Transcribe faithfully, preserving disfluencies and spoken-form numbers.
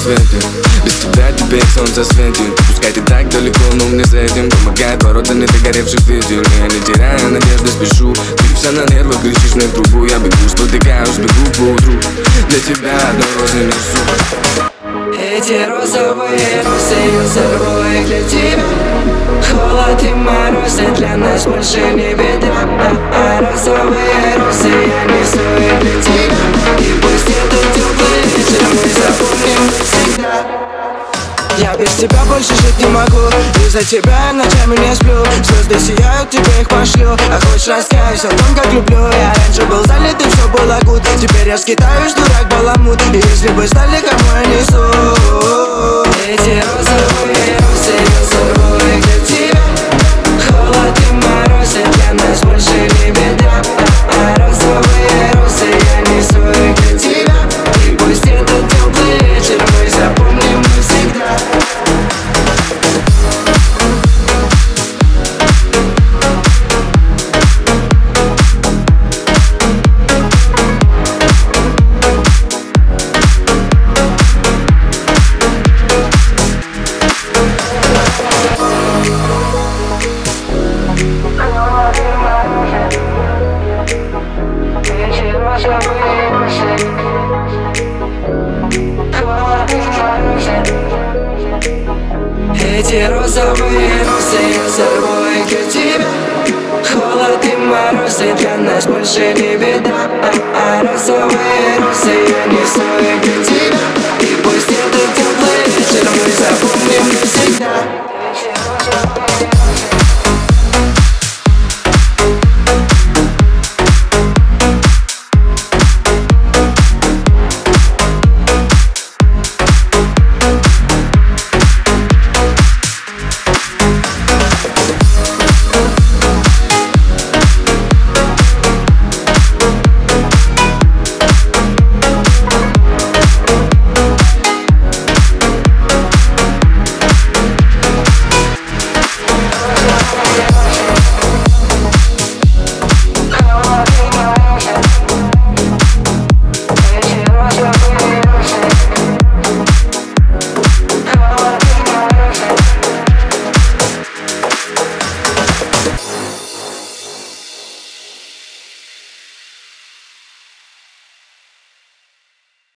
свете. Без тебя теперь солнце светит. Пускай ты так далеко, но мне за этим помогает ворота недогоревших ветер. И я не теряю надежды, спешу. Ты вся на нервах, кричишь мне в трубу. Я бегу, спотыкаюсь, бегу по утру. Для тебя одной розы несу. Эти розовые розы я сорву их для тебя. Холод и мороз, и для нас больше не беда. А розовые розы я несу их для тебя. И пусть этот теплый вечер мы запомним навсегда. Я без тебя больше жить не могу. Из-за тебя я ночами не сплю. Звезды сияют, тебе их пошлю. А хочешь раскаюсь о том, как люблю. Я раньше был залит и все было гуд. Теперь я скитаюсь, дурак, баламут. И если бы знали, кому я несу. Эти розовые розы я сорву их для тебя. Холод и мороз, и для нас больше не беда. А розовые розы я несу их для тебя. И пусть этот теплый вечер мы запомним навсегда. Эти розовые розы я сорву их для тебя. Холод и мороз, и для нас больше не беда. А, а розовые розы я несу их